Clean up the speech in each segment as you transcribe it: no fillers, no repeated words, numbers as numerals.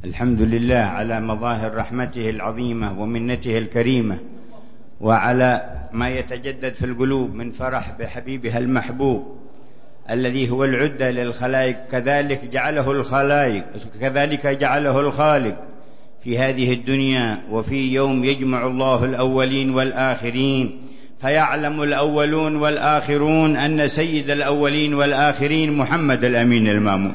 الحمد لله على مظاهر رحمته العظيمة ومنته الكريمة، وعلى ما يتجدد في القلوب من فرح بحبيبها المحبوب الذي هو العدة للخلائق، كذلك جعله الخالق في هذه الدنيا. وفي يوم يجمع الله الأولين والآخرين فيعلم الأولون والآخرون أن سيد الأولين والآخرين محمد الأمين المامون.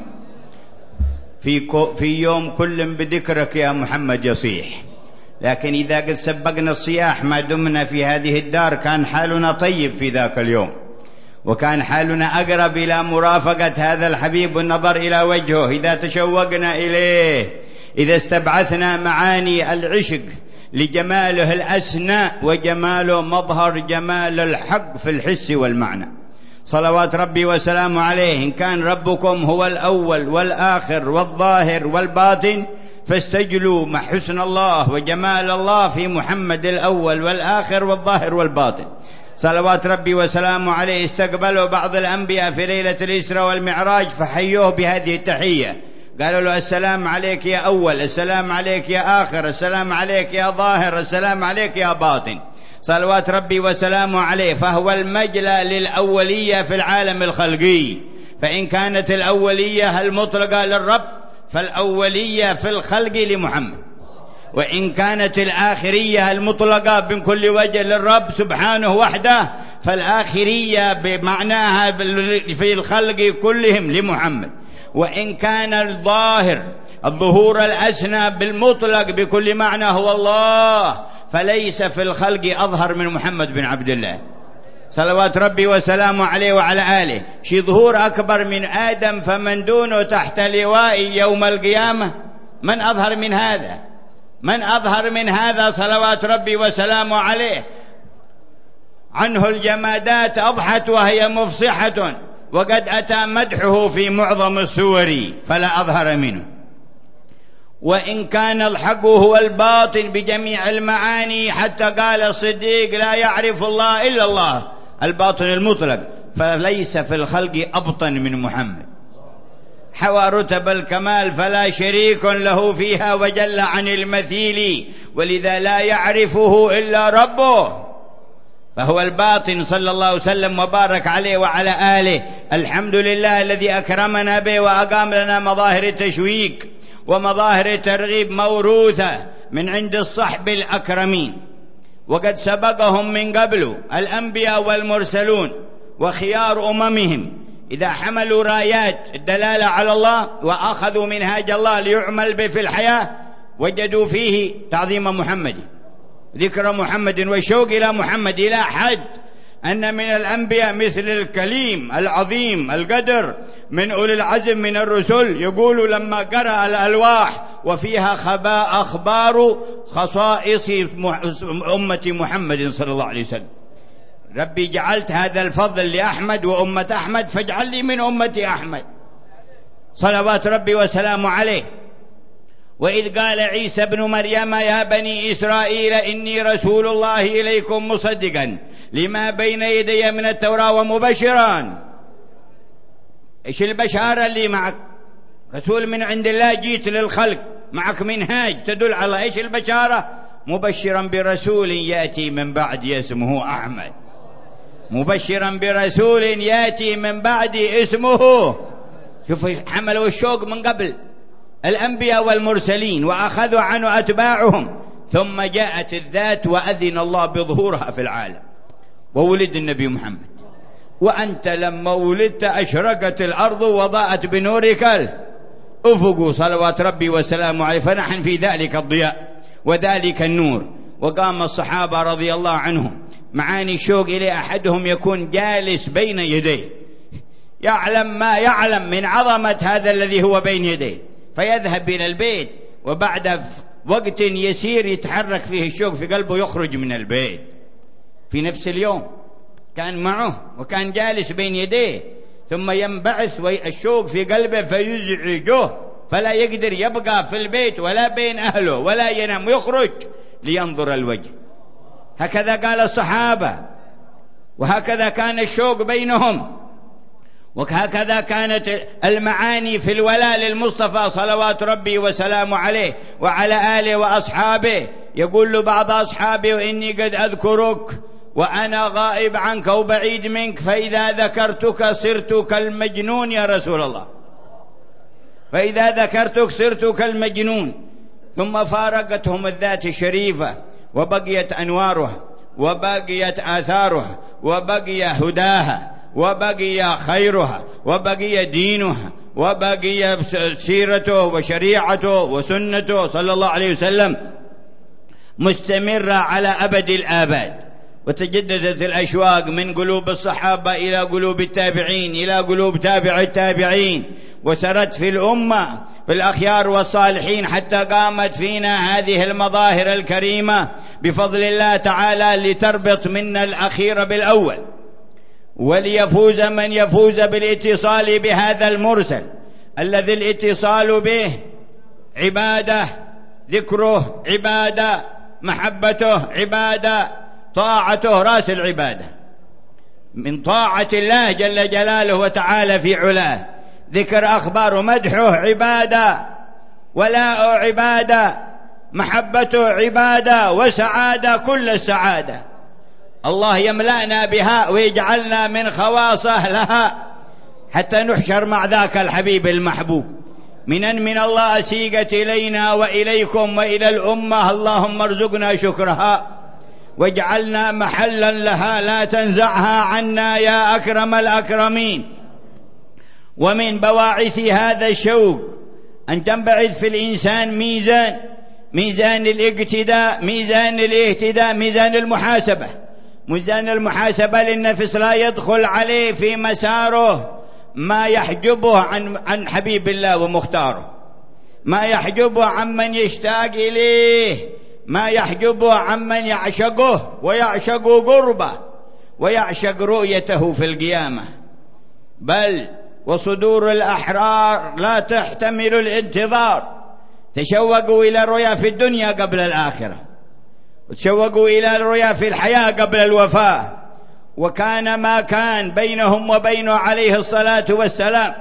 في يوم كل بذكرك يا محمد يصيح، لكن إذا قد سبقنا الصياح ما دمنا في هذه الدار كان حالنا طيب في ذاك اليوم، وكان حالنا أقرب إلى مرافقة هذا الحبيب والنظر إلى وجهه إذا تشوقنا إليه، إذا استبعثنا معاني العشق لجماله الأسنى وجماله مظهر جمال الحق في الحس والمعنى. صلوات ربي وسلامه عليه. إن كان ربكم هو الأول والآخر والظاهر والباطن فاستجلوا مع حسن الله وجمال الله في محمد الأول والآخر والظاهر والباطن. صلوات ربي وسلامه عليه. استقبلوا بعض الأنبياء في ليلة الإسراء والمعراج فحيوه بهذه التحية، قالوا له: السلام عليك يا أول، السلام عليك يا آخر، السلام عليك يا ظاهر، السلام عليك يا باطن. صلوات ربي وسلامه عليه. فهو المجلى للأولية في العالم الخلقي، فإن كانت الأولية المطلقة للرب فالأولية في الخلق لمحمد، وإن كانت الآخرية المطلقة من كل وجه للرب سبحانه وحده فالآخرية بمعناها في الخلق كلهم لمحمد. وإن كان الظهور الأسنى بالمطلق بكل معنى هو الله، فليس في الخلق أظهر من محمد بن عبد الله صلوات ربي وسلامه عليه وعلى آله. شي ظهور أكبر من آدم فمن دونه تحت لواء يوم القيامة؟ من أظهر من هذا؟ من أظهر من هذا صلوات ربي وسلامه عليه؟ عنه الجمادات أضحت وهي مفصحة، وقد أتى مدحه في معظم السور فلا أظهر منه. وإن كان الحق هو الباطن بجميع المعاني، حتى قال الصديق: لا يعرف الله إلا الله، الباطن المطلق، فليس في الخلق أبطن من محمد. حوى رتب الكمال فلا شريك له فيها وجل عن المثيل، ولذا لا يعرفه إلا ربه، فهو الباطن صلى الله عليه وسلم وبارك عليه وعلى آله. الحمد لله الذي أكرمنا به وأقام لنا مظاهر التشويق ومظاهر الترغيب موروثة من عند الصحب الأكرمين، وقد سبقهم من قبل الأنبياء والمرسلون وخيار أممهم إذا حملوا رايات الدلالة على الله وأخذوا منهاج الله ليعمل به في الحياة وجدوا فيه تعظيم محمد، ذكر محمد والشوق إلى محمد، إلى حد أن من الأنبياء مثل الكليم العظيم القدر من أولي العزم من الرسل يقول لما قرأ الألواح وفيها أخبار خصائص أمة محمد صلى الله عليه وسلم: ربي جعلت هذا الفضل لأحمد وأمة أحمد فاجعل لي من أمة أحمد صلوات ربي وسلامه عليه. وإذ قال عيسى بن مريم: يا بني إسرائيل إني رسول الله إليكم مصدقا لما بين يدي من التوراة ومبشرا. إيش البشارة اللي معك؟ رسول من عند الله، جيت للخلق، معك منهاج تدل على إيش البشارة؟ مبشرا برسول يأتي من بعد اسمه أحمد، مبشرا برسول يأتي من بعد اسمه. شوف حملوا الشوق من قبل الأنبياء والمرسلين وأخذوا عنه أتباعهم، ثم جاءت الذات وأذن الله بظهورها في العالم وولد النبي محمد. وأنت لما ولدت أشرقت الأرض وضاءت بنورك الأفق صلوات ربي وسلامه عليه، فنحن في ذلك الضياء وذلك النور. وقام الصحابة رضي الله عنهم معاني الشوق إليه، أحدهم يكون جالس بين يديه يعلم ما يعلم من عظمة هذا الذي هو بين يديه، فيذهب إلى البيت وبعد وقت يسير يتحرك فيه الشوق في قلبه يخرج من البيت في نفس اليوم، كان معه وكان جالس بين يديه، ثم ينبعث الشوق في قلبه فيزعجه فلا يقدر يبقى في البيت ولا بين أهله ولا ينام، يخرج لينظر الوجه. هكذا قال الصحابة، وهكذا كان الشوق بينهم. وهكذا كانت المعاني في الولاء للمصطفى صلوات ربي وسلامه عليه وعلى آله وأصحابه. يقول له بعض أصحابه: وإني قد أذكرك وأنا غائب عنك وبعيد منك، فإذا ذكرتك صرت كالمجنون يا رسول الله، فإذا ذكرتك صرت كالمجنون. ثم فارقتهم الذات الشريفة وبقيت أنوارها وبقيت آثارها وبقي هداها وبقي خيرها وبقي دينها وبقي سيرته وشريعته وسنته صلى الله عليه وسلم مستمرة على أبد الآباد. وتجددت الأشواق من قلوب الصحابة إلى قلوب التابعين إلى قلوب تابع التابعين، وسرت في الأمة في الأخيار والصالحين حتى قامت فينا هذه المظاهر الكريمة بفضل الله تعالى لتربط منا الأخير بالأول، وليفوز من يفوز بالاتصال بهذا المرسل الذي الاتصال به عبادة، ذكره عبادة، محبته عبادة، طاعته رأس العبادة. من طاعة الله جل جلاله وتعالى في علاه، ذكر أخبار مدحه عبادة، ولاء عبادة، محبته عبادة، وسعادة كل السعادة. الله يملأنا بها ويجعلنا من خواصه لها حتى نحشر مع ذاك الحبيب المحبوب. من الله سيقت إلينا وإليكم وإلى الأمة، اللهم ارزقنا شكرها واجعلنا محلا لها لا تنزعها عنا يا أكرم الأكرمين. ومن بواعث هذا الشوق أن تنبعث في الإنسان ميزان الاقتداء، ميزان الاهتداء، ميزان المحاسبة للنفس، لا يدخل عليه في مساره ما يحجبه عن حبيب الله ومختاره، ما يحجبه عمن يشتاق إليه، ما يحجبه عمن يعشقه ويعشق قربه ويعشق رؤيته في القيامة. بل وصدور الأحرار لا تحتمل الانتظار، تشوقوا إلى الرؤيا في الدنيا قبل الآخرة، وتشوقوا إلى الرؤيا في الحياة قبل الوفاة. وكان ما كان بينهم وبينه عليه الصلاة والسلام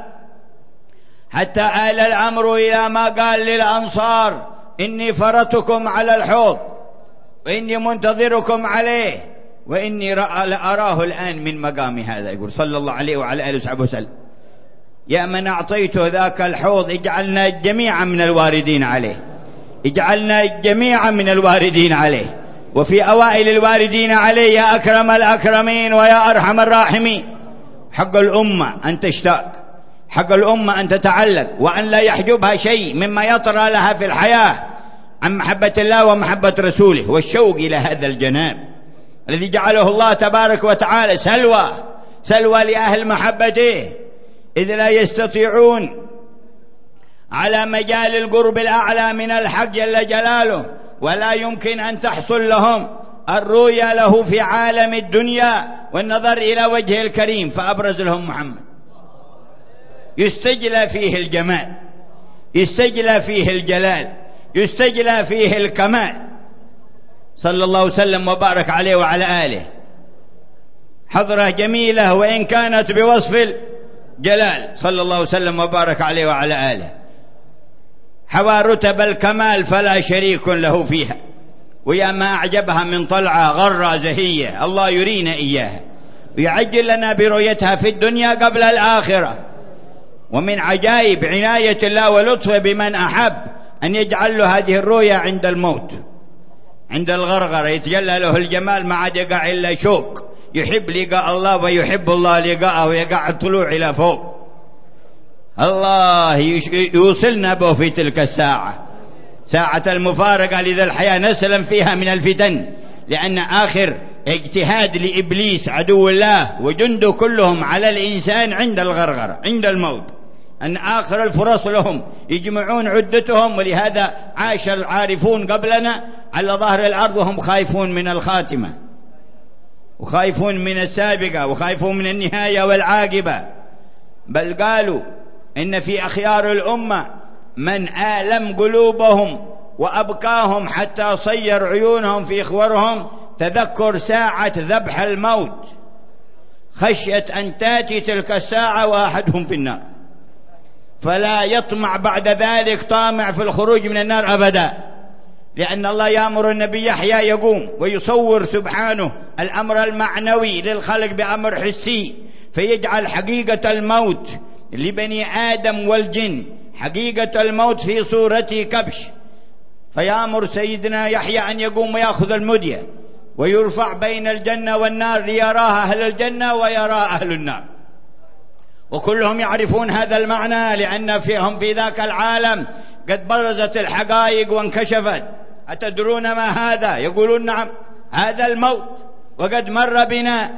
حتى آل الأمر إلى ما قال للأنصار: إني فرطكم على الحوض وإني منتظركم عليه وإني أراه الآن من مقام هذا. يقول صلى الله عليه وعلى آله وصحبه وسلم: يا من أعطيته ذاك الحوض اجعلنا جميعا من الواردين عليه، اجعلنا جميعا من الواردين عليه، وفي أوائل الواردين عليه يا أكرم الأكرمين ويا أرحم الراحمين. حق الأمة أن تشتاق، حق الأمة أن تتعلق، وأن لا يحجبها شيء مما يطرى لها في الحياة عن محبة الله ومحبة رسوله، والشوق إلى هذا الجناب الذي جعله الله تبارك وتعالى سلوى لأهل محبته، إذ لا يستطيعون على مجال القرب الأعلى من الحق جل جلاله، ولا يمكن أن تحصل لهم الرؤيا له في عالم الدنيا والنظر إلى وجهه الكريم، فأبرز لهم محمد. يستجلى فيه الجمال، يستجلى فيه الجلال، يستجلى فيه الكمال، صلى الله وسلم وبارك عليه وعلى آله. حضرة جميلة وإن كانت بوصف الجلال، صلى الله وسلم وبارك عليه وعلى آله. حوى رتب الكمال فلا شريك له فيها، ويا ما أعجبها من طلعة غرة زهية، الله يرينا إياها ويعجل لنا برؤيتها في الدنيا قبل الآخرة. ومن عجائب عناية الله ولطفه بمن أحب أن يجعل له هذه الرؤيا عند الموت، عند الغرغرة يتجلى له الجمال، ما عاد يقع إلا شوق، يحب لقاء الله ويحب الله لقاءه، ويقع الطلوع إلى فوق. الله يوصلنا به في تلك الساعة، ساعة المفارقة لذا الحياة، نسلم فيها من الفتن، لأن آخر اجتهاد لإبليس عدو الله وجنده كلهم على الإنسان عند الغرغرة، عند الموت، أن آخر الفرص لهم يجمعون عدتهم. ولهذا عاش العارفون قبلنا على ظهر الأرض وهم خايفون من الخاتمة، وخايفون من السابقة، وخايفون من النهاية والعاقبة. بل قالوا إن في أخيار الأمة من آلم قلوبهم وأبكاهم حتى صير عيونهم في إخورهم تذكر ساعة ذبح الموت، خشية أن تأتي تلك الساعة وأحدهم في النار، فلا يطمع بعد ذلك طامع في الخروج من النار أبدا، لأن الله يأمر النبي يحيى يقوم ويصور سبحانه الأمر المعنوي للخلق بأمر حسي، فيجعل حقيقة الموت لبني آدم والجن حقيقة الموت في صورة كبش، فيأمر سيدنا يحيى أن يقوم ويأخذ المدية ويرفع بين الجنة والنار ليراها أهل الجنة ويرى أهل النار، وكلهم يعرفون هذا المعنى لأن فيهم في ذاك العالم قد برزت الحقائق وانكشفت. أتدرون ما هذا؟ يقولون نعم هذا الموت وقد مر بنا.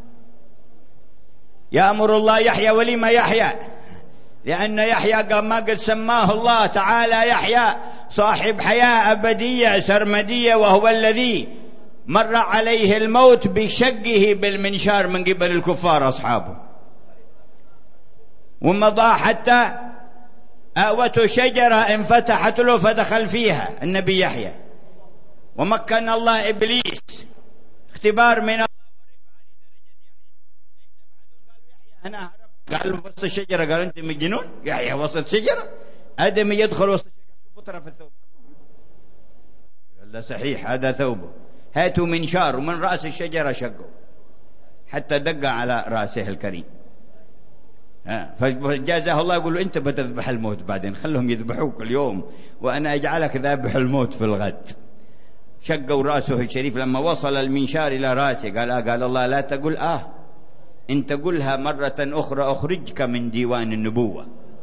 يأمر الله يحيى، ولما يحيى؟ لأن يحيى ما قد سماه الله تعالى يحيى صاحب حياة أبدية سرمدية، وهو الذي مر عليه الموت بشقه بالمنشار من قبل الكفار أصحابه، ومضى حتى آوته شجرة انفتحت له فدخل فيها النبي يحيى، ومكن الله إبليس اختبار من الله هنا قال وسط الشجرة، قال أنت مجنون يحيى وسط شجرة؟ آدم يدخل وسط الشجرة، شوفوا طرف الثوب، قال لا صحيح هذا ثوبه، هاتوا منشار ومن رأس الشجرة شقوا حتى دق على رأسه الكريم. فجازه الله يقول له أنت بتذبح الموت بعدين، خلهم يذبحوك اليوم وأنا أجعلك ذابح الموت في الغد. شقوا رأسه الشريف، لما وصل المنشار إلى رأسه قال الله لا تقول أنت قلها مرة أخرى أخرجك من ديوان النبوة.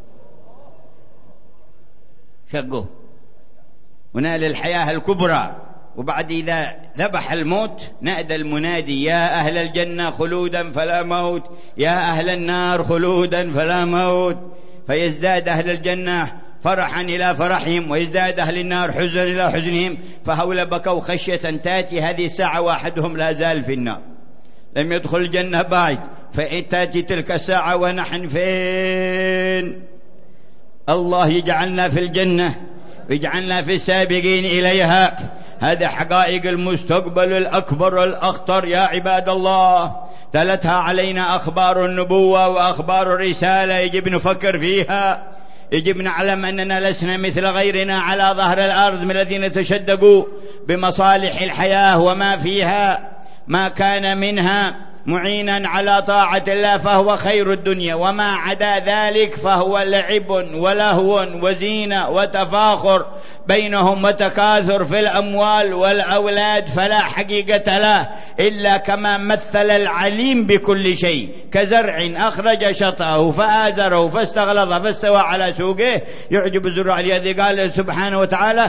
شقوه ونال الحياة الكبرى. وبعد إذا ذبح الموت نادى المنادي يا أهل الجنة خلودا فلا موت، يا أهل النار خلودا فلا موت، فيزداد أهل الجنة فرحا إلى فرحهم ويزداد أهل النار حزنا إلى حزنهم، فهؤلاء بكوا خشية أن تأتي هذه الساعة واحدهم لا زال في النار لم يدخل الجنة بعد، فإتاتي تلك الساعة ونحن فين؟ الله يجعلنا في الجنة ويجعلنا في السابقين إليها. هذا حقائق المستقبل الأكبر والأخطر يا عباد الله، تلتها علينا أخبار النبوة وأخبار الرسالة، يجب نفكر فيها، يجب نعلم أننا لسنا مثل غيرنا على ظهر الأرض من الذين تشدقوا بمصالح الحياة وما فيها، ما كان منها معينا على طاعة الله فهو خير الدنيا، وما عدا ذلك فهو لعب ولهو وزينة وتفاخر بينهم وتكاثر في الأموال والأولاد، فلا حقيقة له إلا كما مثل العليم بكل شيء، كزرع أخرج شطأه فآزره فاستغلظ فاستوى على سوقه يعجب الزراع الذي قال سبحانه وتعالى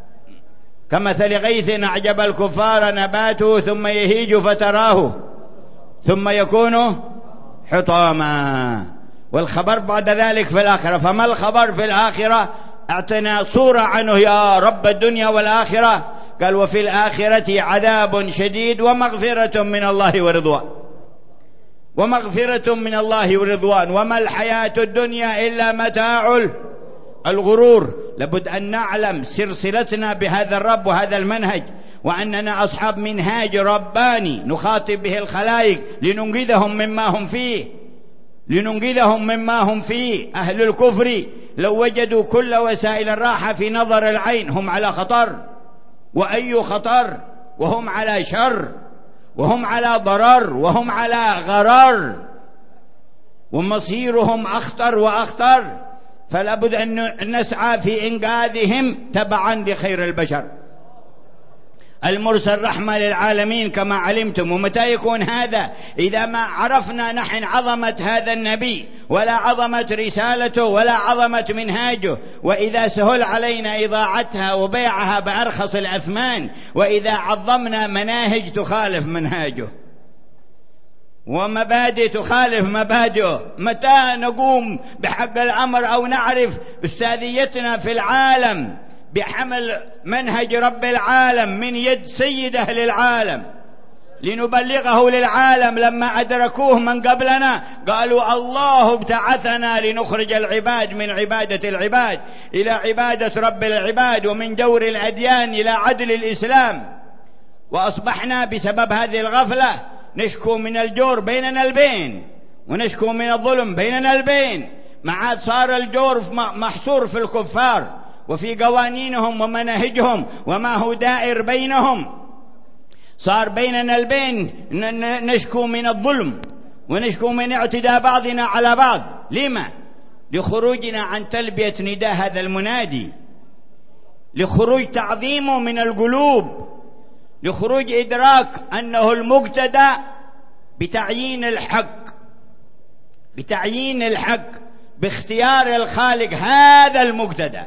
كمثل غيث أعجب الكفار نباته ثم يهيج فتراه ثم يكون حطاما. والخبر بعد ذلك في الآخرة، فما الخبر في الآخرة؟ اعطنا صورة عنه يا رب الدنيا والآخرة. قال وفي الآخرة عذاب شديد ومغفرة من الله ورضوان، ومغفرة من الله ورضوان، وما الحياة الدنيا إلا متاع الغرور. لابد أن نعلم سلسلتنا بهذا الرب وهذا المنهج، وأننا أصحاب منهاج رباني نخاطب به الخلائق لننقذهم مما هم فيه، لننقذهم مما هم فيه. أهل الكفر لو وجدوا كل وسائل الراحة في نظر العين هم على خطر، وأي خطر، وهم على شر، وهم على ضرر، وهم على غرر، ومصيرهم أخطر وأخطر، فلا بد أن نسعى في إنقاذهم تبعا لخير البشر المرسل رحمة للعالمين كما علمتم. ومتى يكون هذا؟ إذا ما عرفنا نحن عظمة هذا النبي ولا عظمة رسالته ولا عظمة منهاجه، وإذا سهل علينا إضاعتها وبيعها بأرخص الأثمان، وإذا عظمنا مناهج تخالف منهاجه ومبادئ تخالف مبادئه. متى نقوم بحق الأمر أو نعرف أستاذيتنا في العالم بحمل منهج رب العالم من يد سيد أهل العالم لنبلغه للعالم؟ لما أدركوه من قبلنا قالوا الله ابتعثنا لنخرج العباد من عبادة العباد إلى عبادة رب العباد، ومن جور الأديان إلى عدل الإسلام. وأصبحنا بسبب هذه الغفلة نشكو من الجور بيننا البين، ونشكو من الظلم بيننا البين. ما عاد صار الجور محصور في الكفار وفي قوانينهم ومناهجهم وما هو دائر بينهم، صار بيننا البين نشكو من الظلم ونشكو من اعتداء بعضنا على بعض. لما؟ لخروجنا عن تلبية نداء هذا المنادي، لخروج تعظيمه من القلوب، لخروج إدراك أنه المقتدى بتعيين الحق، بتعيين الحق، باختيار الخالق هذا المقتدى.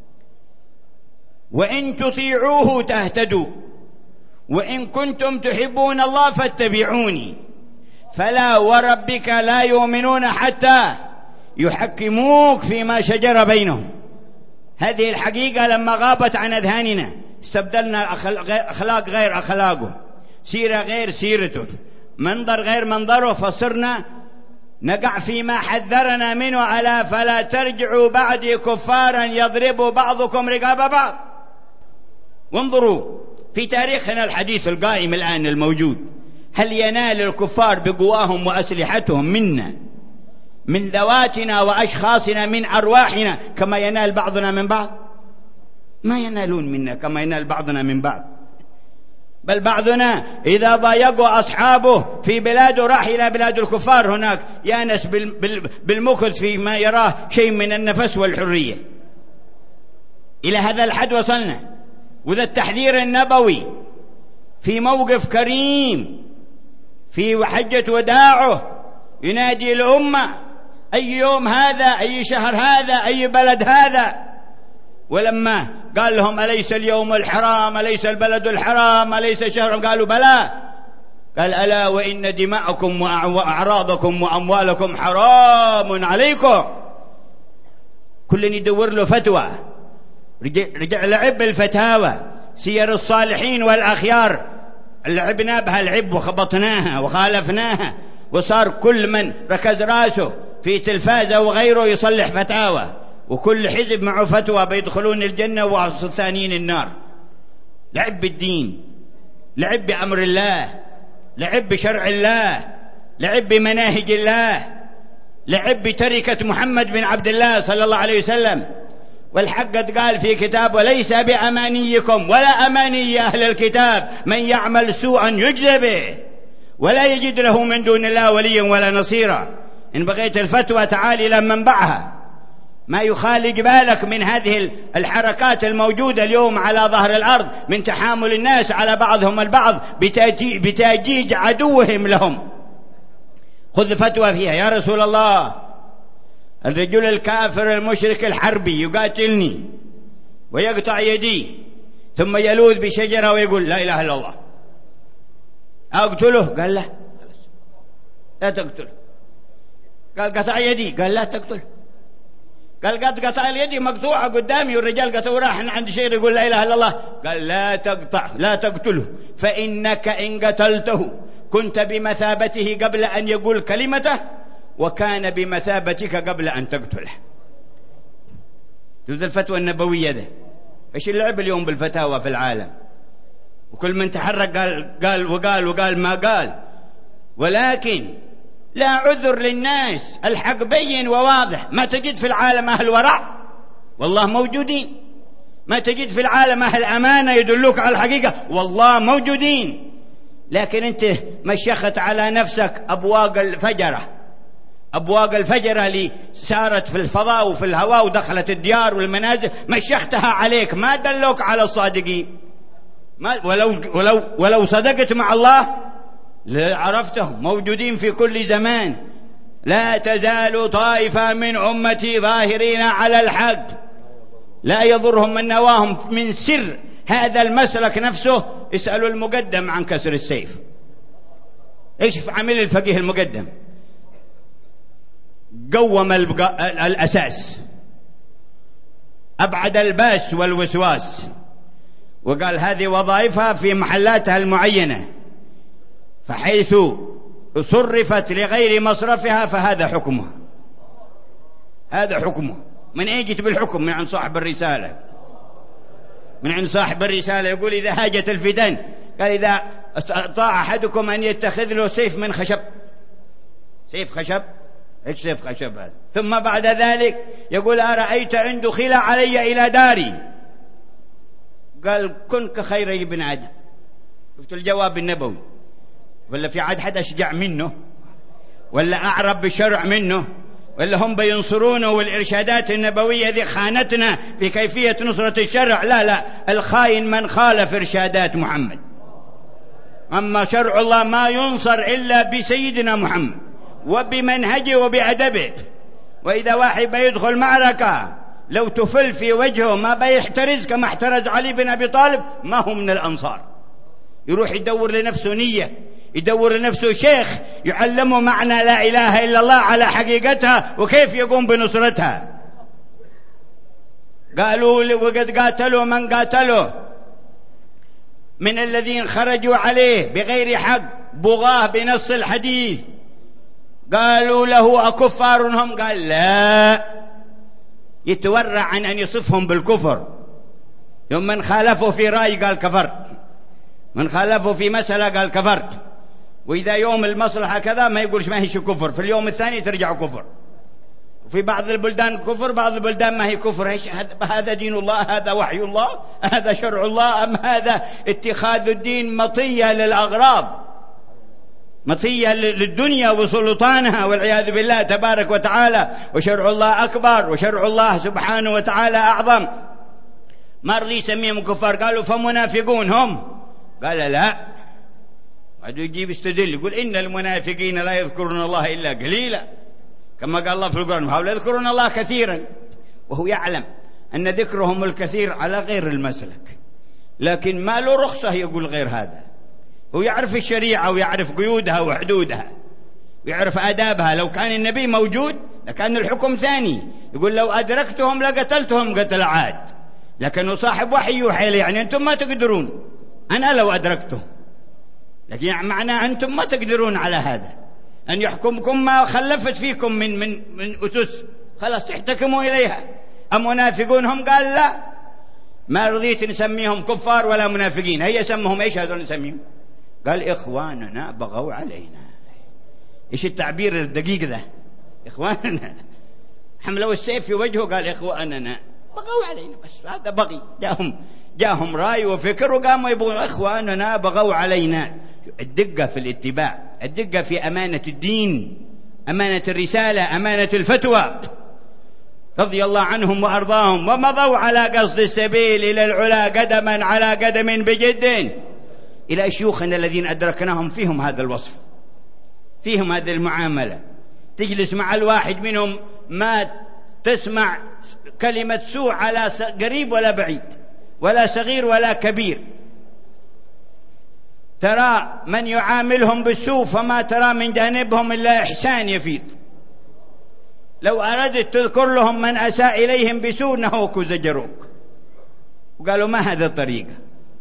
وإن تطيعوه تهتدوا وإن كنتم تحبون الله فاتبعوني فلا وربك لا يؤمنون حتى يحكموك فيما شجر بينهم. هذه الحقيقة لما غابت عن أذهاننا استبدلنا أخلاق غير أخلاقه، سيرة غير سيرته، منظر غير منظره، فصرنا نقع فيما حذرنا منه: ألا فلا ترجعوا بعدي كفارا يضرب بعضكم رقاب بعض. وانظروا في تاريخنا الحديث القائم الآن الموجود، هل ينال الكفار بقواهم وأسلحتهم منا، من ذواتنا وأشخاصنا، من أرواحنا، كما ينال بعضنا من بعض؟ ما ينالون منا كما ينال بعضنا من بعض. بل بعضنا إذا ضايقوا أصحابه في بلاده راح إلى بلاد الكفار، هناك يانس بالمكث فيما يراه شيء من النفس والحرية. إلى هذا الحد وصلنا. وذا التحذير النبوي في موقف كريم في حجة وداعه ينادي الأمة: أي يوم هذا؟ أي شهر هذا؟ أي بلد هذا؟ ولما قال لهم: أليس اليوم الحرام؟ أليس البلد الحرام؟ أليس شهر؟ قالوا: بلى. قال: ألا وإن دماءكم وأعراضكم وأموالكم حرام عليكم. كل يدور له فتوى، رجع لعب الفتاوى، سير الصالحين والأخيار لعبنا بها العب وخبطناها وخالفناها، وصار كل من ركز راسه في تلفازة وغيره يصلح فتاوى، وكل حزب معه فتوى بيدخلون الجنة والثانيين النار. لعب بالدين، لعب بأمر الله، لعب بشرع الله، لعب بمناهج الله، لعب بتركة محمد بن عبد الله صلى الله عليه وسلم. والحق قد قال في كتاب: وليس بأمانيكم ولا أماني أهل الكتاب، من يعمل سوءا يجزى به ولا يجد له من دون الله وليا ولا نصيرا. إن بغيت الفتوى تعال إلى منبعها. ما يخالج بالك من هذه الحركات الموجودة اليوم على ظهر الأرض من تحامل الناس على بعضهم البعض بتأجيج عدوهم لهم. خذ فتوى فيها: يا رسول الله، الرجل الكافر المشرك الحربي يقاتلني ويقطع يدي ثم يلوذ بشجرة ويقول: لا إله إلا الله، أقتله؟ قال: لا، لا تقتله. قال: قطع يدي؟ قال: لا تقتله. قال: قد قطع اليد مقطوعة قدامي والرجال قطعوا راح عند شيء يقول لا إله إلا الله. قال: لا تقطع، لا تقتله، فإنك إن قتلته كنت بمثابته قبل أن يقول كلمته، وكان بمثابتك قبل أن تقتله. جزء الفتوى النبوية ده. إيش اللعب اليوم بالفتاوى في العالم؟ وكل من تحرك قال ما قال. ولكن لا عذر للناس، الحق بين وواضح. ما تجد في العالم أهل ورع، والله موجودين. ما تجد في العالم أهل أمانة يدلوك على الحقيقة، والله موجودين. لكن أنت مشيخت على نفسك أبواق الفجرة اللي سارت في الفضاء وفي الهواء ودخلت الديار والمنازل، مشيختها عليك، ما دلوك على الصادقين. ولو صدقت مع الله عرفتهم موجودين في كل زمان. لا تزال طائفة من أمتي ظاهرين على الحق لا يضرهم من نواهم. من سر هذا المسلك نفسه اسألوا المقدم عن كسر السيف. ايش عمل الفقيه المقدم؟ قوم الأساس، أبعد الباس والوسواس، وقال هذه وظائفها في محلاتها المعينة، فحيث صرفت لغير مصرفها فهذا حكمها. هذا حكمه. من أين جئت بالحكم؟ من عند صاحب الرسالة. من عند صاحب الرسالة يقول: إذا هاجت الفتن، قال: إذا استطاع أحدكم أن يتخذ له سيف من خشب، سيف خشب، ايش سيف خشب هذا؟ ثم بعد ذلك يقول أرأيت إن دخل علي إلى داري قال كن كخير ابن عدي. شفت الجواب النبوي؟ ولا في عاد حد أشجع منه ولا أعرب بالشرع منه ولا هم بينصرونه؟ والإرشادات النبوية ذي خانتنا في كيفية نصرة الشرع. لا لا، الخائن من خالف إرشادات محمد. أما شرع الله ما ينصر إلا بسيدنا محمد وبمنهجه وبأدبه. وإذا واحد بيدخل معركة لو تفل في وجهه ما بيحترز كما احترز علي بن أبي طالب ما هو من الأنصار. يروح يدور لنفسه نية، يدور لنفسه شيخ يعلمه معنى لا إله إلا الله على حقيقتها وكيف يقوم بنصرتها. قالوا وقد قاتلوا من قاتله من الذين خرجوا عليه بغير حق بغاه بنص الحديث. قالوا له أكفار هم؟ قال لا، يتورع عن أن يصفهم بالكفر. ثم من خالفه في رأي قال كفرت، من خالفه في مسألة قال كفرت. وإذا يوم المصلحة كذا ما يقولش ما هي كفر، في اليوم الثاني ترجع كفر. وفي بعض البلدان كفر، بعض البلدان ما هي كفر. ايش هذا؟ دين الله؟ هذا وحي الله؟ هذا شرع الله؟ أم هذا اتخاذ الدين مطية للأغراض، مطية للدنيا وسلطانها والعياذ بالله تبارك وتعالى؟ وشرع الله أكبر وشرع الله سبحانه وتعالى أعظم. ما رضي يسميهم كفار. قالوا فمنافقون هم؟ قال لا. بعد يجيب استدل يقول إن المنافقين لا يذكرون الله إلا قليلا، كما قال الله في القرآن هؤلاء يذكرون الله كثيرا. وهو يعلم أن ذكرهم الكثير على غير المسلك، لكن ما له رخصة يقول غير هذا. هو يعرف الشريعة ويعرف قيودها وحدودها ويعرف آدابها. لو كان النبي موجود لكان الحكم ثاني، يقول لو أدركتهم لقتلتهم قتل عاد، لكنه صاحب وحي يوحي لي يعني أنتم ما تقدرون، أنا لو أدركتهم. لكن يعني معناه أنتم ما تقدرون على هذا، أن يحكمكم ما خلفت فيكم من أسس، خلاص تحتكموا إليها. المنافقون هم؟ قال لا، ما رضيت نسميهم كفار ولا منافقين. هيا سمهم ايش هذول نسميهم؟ قال إخواننا بغوا علينا. ايش التعبير الدقيق ذا؟ إخواننا، حملوا السيف في وجهه قال إخواننا بغوا علينا. بس هذا بغي، جاهم رأي وفكر وقاموا يبغون إخواننا بغوا علينا. الدقة في الاتباع، الدقة في أمانة الدين، أمانة الرسالة، أمانة الفتوى. رضي الله عنهم وأرضاهم ومضوا على قصد السبيل إلى العلا قدما على قدم بجد إلى شيوخنا الذين أدركناهم فيهم هذا الوصف، فيهم هذه المعاملة. تجلس مع الواحد منهم ما تسمع كلمة سوء على قريب ولا بعيد ولا صغير ولا كبير. ترى من يعاملهم بالسوء فما ترى من جانبهم إلا إحسان يفيض. لو أردت تذكر لهم من أساء إليهم بسوء نهوك وزجروك وقالوا ما هذا الطريقة.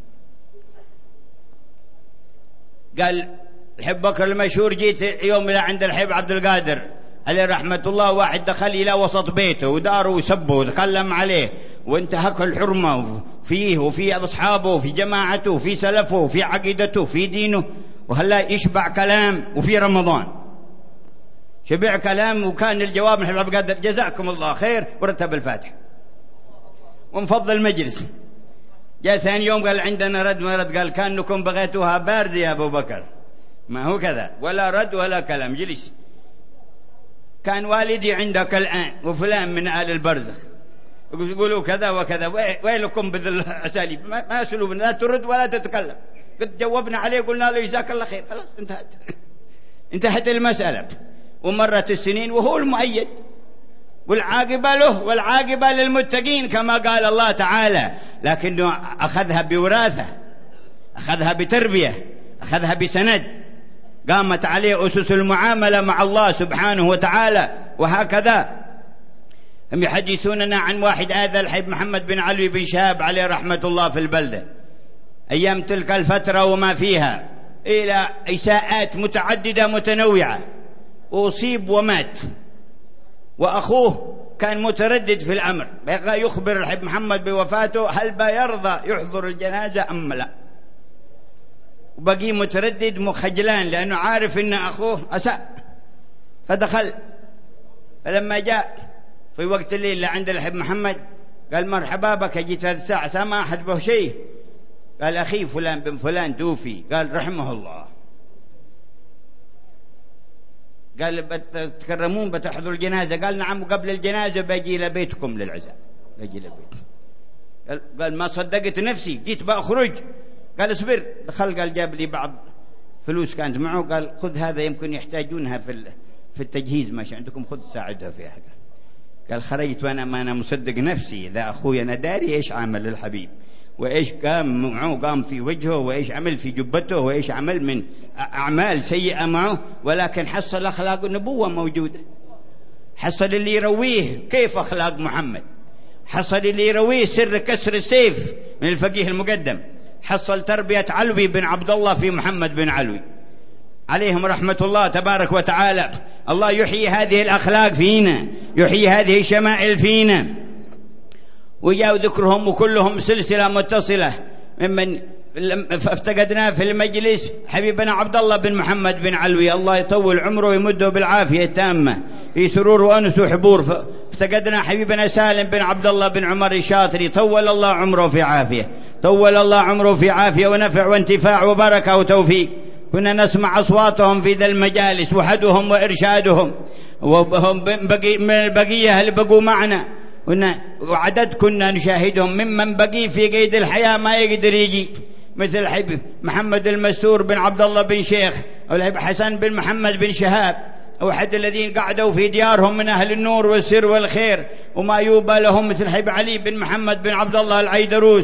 قال الحب بكر المشهور جيت يوم إلى عند الحب عبد القادر عليه رحمة الله، واحد دخل إلى وسط بيته وداره وسبه وتكلم عليه وانتهك الحرمة فيه وفي أصحابه وفي جماعته وفي سلفه وفي عقيدته وفي دينه، وهلا يشبع كلام. وفي رمضان شبع كلام، وكان الجواب من عبد القادر جزاكم الله خير ورتب الفاتحة ومفضل مجلس. جاء ثاني يوم قال عندنا رد ما رد، قال كأنكم بغيتوها باردة يا أبو بكر، ما هو كذا ولا رد ولا كلام. جلس كان والدي عندك الآن وفلان من آل البرزخ يقولوا كذا وكذا، ويلكم بذل الأساليب، ما أسلوبنا، لا ترد ولا تتكلم. قد جوبنا عليه قلنا له جزاك الله خير، خلاص انتهت المسألة. ومرت السنين وهو المؤيد، والعاقبة له والعاقبة للمتقين كما قال الله تعالى، لكنه أخذها بوراثة، أخذها بتربية، أخذها بسند، قامت عليه أسس المعاملة مع الله سبحانه وتعالى. وهكذا هم يحدثوننا عن واحد آذى الحبيب محمد بن علوي بن شهاب عليه رحمة الله في البلدة أيام تلك الفترة وما فيها، إلى إساءات متعددة متنوعة، وأصيب ومات. وأخوه كان متردد في الأمر، بقى يخبر الحبيب محمد بوفاته، هل بيرضى يحضر الجنازة أم لا؟ وبقي متردد مخجلان لأنه عارف أن أخوه أساء، فدخل. فلما جاء في وقت الليل لعند الحب محمد قال مرحبا بك، جيت هذه الساعة سامحت به شيء؟ قال أخي فلان بن فلان توفي. قال رحمه الله. قال بتكرمون بتحضروا الجنازة؟ قال نعم، وقبل الجنازة بجي لبيتكم للعزاء، بجي لبيت. قال ما صدقت نفسي جيت بأخرج. قال اصبر. دخل قال جاب لي بعض فلوس كانت معه، قال خذ هذا يمكن يحتاجونها في التجهيز، ماشي عندكم خذ ساعدها فيها. قال خرجت وأنا ما أنا مصدق نفسي، ذا أخوي أنا داري إيش عمل للحبيب وإيش قام معه، قام في وجهه وإيش عمل في جبته وإيش عمل من أعمال سيئة معه، ولكن حصل أخلاق النبوة موجودة، حصل اللي يرويه كيف أخلاق محمد، حصل اللي يرويه سر كسر السيف من الفقيه المقدم، حصل تربية علوي بن عبد الله في محمد بن علوي عليهم رحمة الله تبارك وتعالى. الله يحيي هذه الأخلاق فينا، يحيي هذه الشمائل فينا. وجاءوا ذكرهم وكلهم سلسلة متصلة ممن افتقدناه في المجلس حبيبنا عبد الله بن محمد بن علوي، الله يطول عمره ويمده بالعافية التامة في سرور وأنس وحبور. افتقدنا حبيبنا سالم بن عبد الله بن عمر الشاطري، طول الله عمره في عافية، طول الله عمره في عافية ونفع وانتفاع وبركة وتوفيق. كنا نسمع أصواتهم في ذا المجالس وحدهم وإرشادهم، وهم من البقية اللي بقوا معنا وعدد كنا نشاهدهم ممن بقي في قيد الحياة ما يقدر يجي، مثل حبيب محمد المستور بن عبد الله بن شيخ، أو حسن بن محمد بن شهاب، أو أحد الذين قعدوا في ديارهم من أهل النور والسر والخير وما يوبى لهم، مثل حبيب علي بن محمد بن عبد الله العيدروس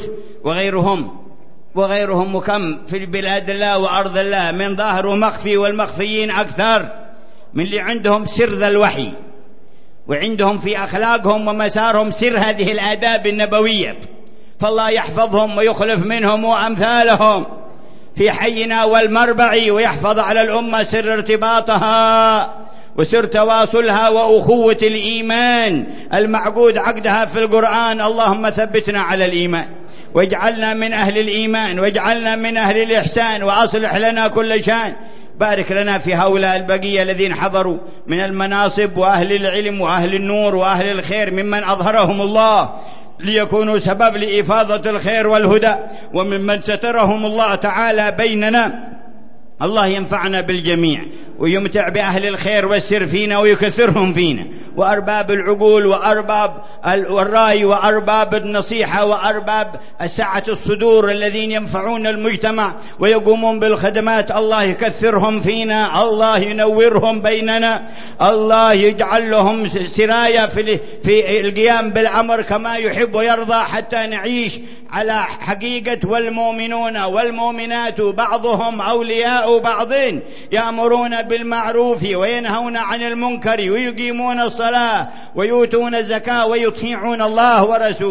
وغيرهم وكم في بلاد الله وأرض الله من ظاهر ومخفي، والمخفيين أكثر من اللي عندهم سر ذا الوحي، وعندهم في أخلاقهم ومسارهم سر هذه الآداب النبوية، فالله يحفظهم ويخلف منهم وأمثالهم في حينا والمربع، ويحفظ على الأمة سر ارتباطها وسر تواصلها وأخوة الإيمان المعقود عقدها في القرآن. اللهم ثبتنا على الإيمان واجعلنا من أهل الإيمان واجعلنا من أهل الإحسان وأصلح لنا كل شان. بارك لنا في هؤلاء البقية الذين حضروا من المناصب وأهل العلم وأهل النور وأهل الخير ممن أظهرهم الله ليكونوا سبب لإفاضة الخير والهدى، وممن سترهم الله تعالى بيننا. الله ينفعنا بالجميع ويمتع بأهل الخير والسر فينا ويكثرهم فينا، وأرباب العقول وأرباب الرأي وأرباب النصيحة وأرباب السعة الصدور الذين ينفعون المجتمع ويقومون بالخدمات، الله يكثرهم فينا، الله ينورهم بيننا، الله يجعل لهم سراية في القيام بالأمر كما يحب ويرضى، حتى نعيش على حقيقة والمؤمنون والمؤمنات بعضهم أولياء بعض، يأمرون بالمعروف وينهون عن المنكر ويقيمون الصلاة ويؤتون الزكاة ويطيعون الله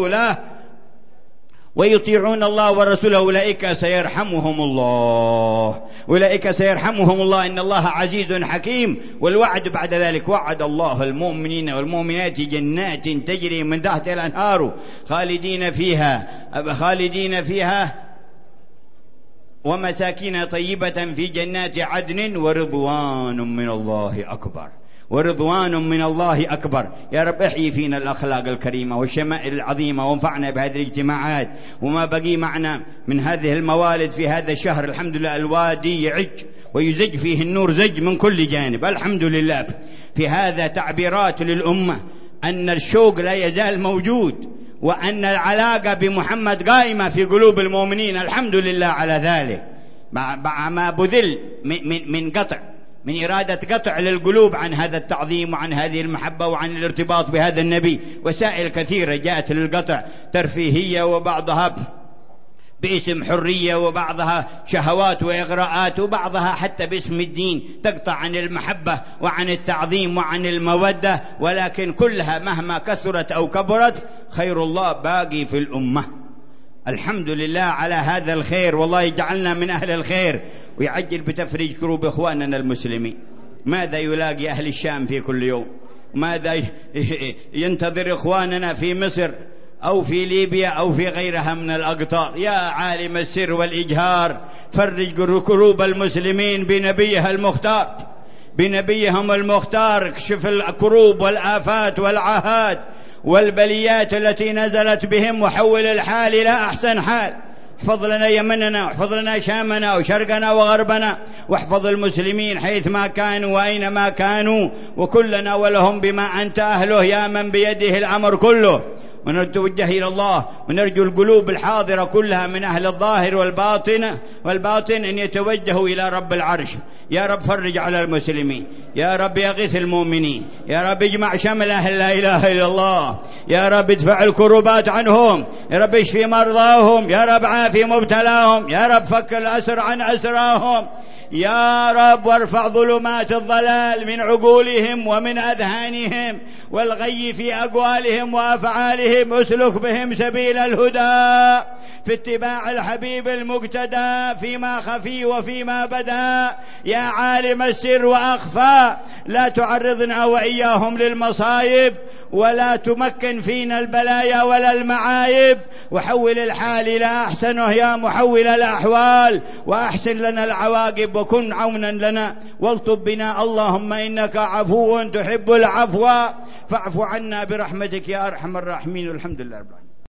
ورسوله أولئك سيرحمهم الله، أولئك سيرحمهم الله، إن الله عزيز حكيم. والوعد بعد ذلك وعد الله المؤمنين والمؤمنات جنات تجري من تحتها الأنهار خالدين فيها ومساكن طيبة في جنات عدن ورضوان من الله أكبر، ورضوان من الله أكبر. يا رب احيي فينا الأخلاق الكريمة والشمائل العظيمة، وانفعنا بهذه الاجتماعات وما بقي معنا من هذه الموالد في هذا الشهر. الحمد لله الوادي يعج ويزج فيه النور زج من كل جانب، الحمد لله. في هذا تعبيرات للأمة أن الشوق لا يزال موجود، وأن العلاقة بمحمد قائمة في قلوب المؤمنين، الحمد لله على ذلك، مع ما بذل من قطع، من إرادة قطع للقلوب عن هذا التعظيم وعن هذه المحبة وعن الارتباط بهذا النبي. وسائل كثيرة جاءت للقطع، ترفيهية وبعضها باسم حرية وبعضها شهوات وإغراءات وبعضها حتى باسم الدين تقطع عن المحبة وعن التعظيم وعن المودة، ولكن كلها مهما كثرت أو كبرت خير الله باقي في الأمة. الحمد لله على هذا الخير، والله يجعلنا من أهل الخير ويعجل بتفريج كروب إخواننا المسلمين. ماذا يلاقي أهل الشام في كل يوم، ماذا ينتظر إخواننا في مصر أو في ليبيا أو في غيرها من الأقطار. يا عالم السر والإجهار فرج كروب المسلمين بنبيها المختار، بنبيهم المختار. اكشف الكروب والآفات والعاهات والبليات التي نزلت بهم، وحول الحال إلى أحسن حال. احفظ لنا يمننا، واحفظ لنا شامنا وشرقنا وغربنا، واحفظ المسلمين حيث ما كانوا وأينما كانوا، وكلنا ولهم بما أنت أهله يا من بيده الأمر كله. ونتوجه إلى الله ونرجو القلوب الحاضرة كلها من أهل الظاهر والباطن أن يتوجهوا إلى رب العرش. يا رب فرج على المسلمين، يا رب يغث المؤمنين، يا رب اجمع شمل أهل لا إله إلا الله، يا رب ادفع الكروبات عنهم، يا رب اشفي مرضاهم، يا رب عافي مبتلاهم، يا رب فك الأسر عن أسراهم، يا رب وارفع ظلمات الضلال من عقولهم ومن أذهانهم، والغي في أقوالهم وأفعالهم، اسلك بهم سبيل الهدى في اتباع الحبيب المقتدى فيما خفي وفيما بدا. يا عالم السر وأخفى لا تعرضنا وإياهم للمصايب، ولا تمكن فينا البلايا ولا المعايب، وحول الحال إلى أحسنه يا محول الأحوال، وأحسن لنا العواقب وكن عونا لنا، والطب بنا اللهم إنك عفو تحب العفو فاعف عنا برحمتك يا أرحم الراحمين. والحمد لله رب العالمين.